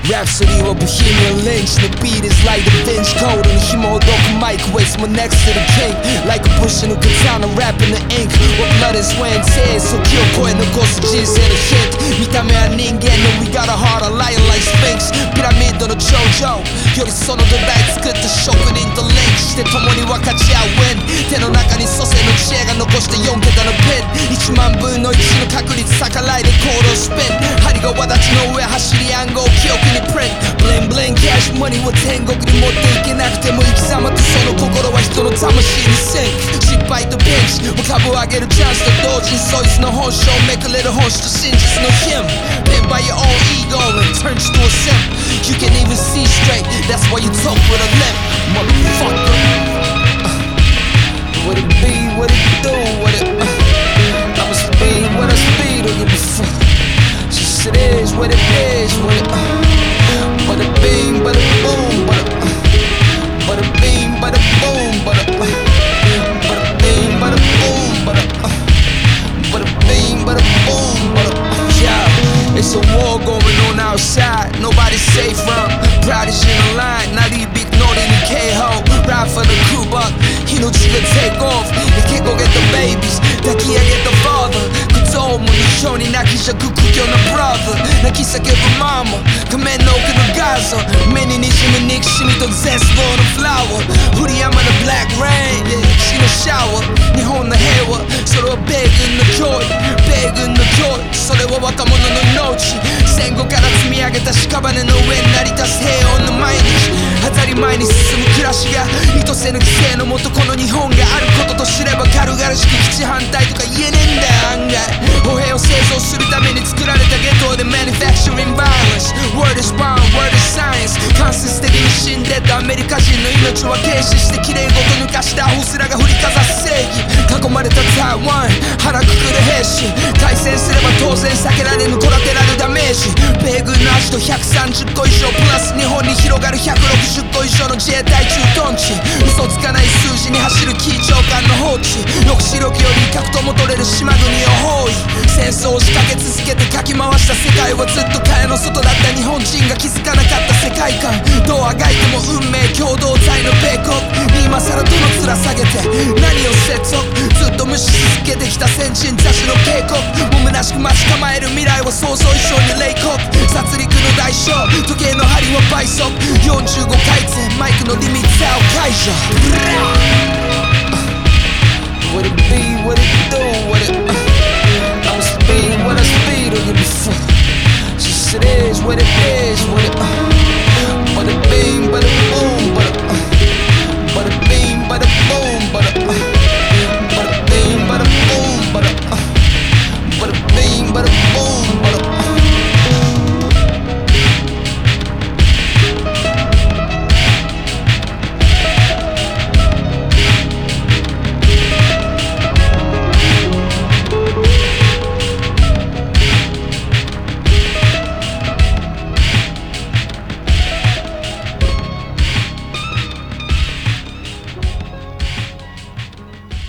Rhapsody of Bohemian Lynch. The beat is like the bench code on the Himodoku mic. Waits my next to the king. Like a push in a katana rapping the ink. What blood is when tears. So kill声残す人生のヒント。見た目は人間の We got a heart of lion like Sphinx。ピラミッドの頂上よりその土台作った職人とリンクして共に分かち合う Win。 手の中に蘇生の知恵が残して4桁のペン。1万分の1の確率逆らいでコードをスピン。針が輪立ちの上走り暗号記憶にプリント。ブリンブリンキャッシュマニーを天国に持っていけなくても生き様とその心は人の魂にシンク。失敗とピンチを株を上げるチャンスと同時にそいつの本性めくれる本質と真実の Him。 Pinned by your own ego and turns you to a simp. You can't even see straight, that's why you talk with a limp. Motherfucker, what it be, what it do, what it I'ma speed, what I speed, don't give a fuck. Just it is, what it is, what it Bada bing, bada boom, bada bing, bada boom, bada bing, bada boom, bada bing, bada boom, yeah. It's a war going on outside, nobody's safe from Prodigy in the line, not even big naughty in the K-Ho. Ride for the crew, but he know you could take off. You can't go get the babies, that can't get the father. Cause all money showing that he's a good cook on a brother. Like he's a give a mama, come and open the Gaza. Many niche in the Nick, shimmy to zest for the flower. Hoodie, I'm in the black rain, yeah, she no shower. Nihon the hewa, so the big in the joy, big in the joy. So they were wakamono no nochi. 戦後から積み上げた屍の上に成り立つ平穏の毎日。当たり前に進む暮らしが意図せぬ規制のもとこの日本があることと知れば軽々しく基地反対とか言えねえんだよ案外。歩兵を製造するために作られたゲトで Manufacturing violence。 Word is bond, word is science。 間接的に死んでたアメリカ人の命は軽視して綺麗ごと抜かしたアホすらが振りかざす正義。囲まれた台湾腹くくる兵士。対戦すれば当然避けられぬコラテラルダメージ。米軍のアジト130個以上プラス日本に広がる160個以上の自衛隊駐屯地。嘘つかない数字に走る緊張感の放置。抑止力より威嚇とも取れる島国を包囲。戦争を仕掛け続けてかき回した世界はずっと蚊帳の外だった日本人が気づかなかった世界観。どうあがいても運命共同体の米国に今更どの面下げて何を説得。ずっと無視し続けてきた先人雑誌の警告も虚しく待ち構える未来は想像以上に冷酷。殺戮の代償時計の針は倍速45回転マイクのリミッターを解除。What it be, what it do, what it